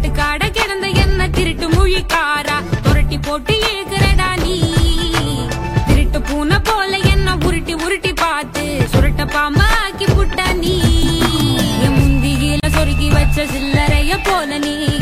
காட கிடந்த என்ன திருட்டு மொழிக்காரா துரட்டி போட்டு ஏகுறடா நீ திருட்டு பூனை போல என்ன உருட்டி உருட்டி பார்த்து சுருட்ட பாம்பா ஆக்கி புட்டா நீ முந்தியில சொருகி வச்ச சில்லறைய போல நீ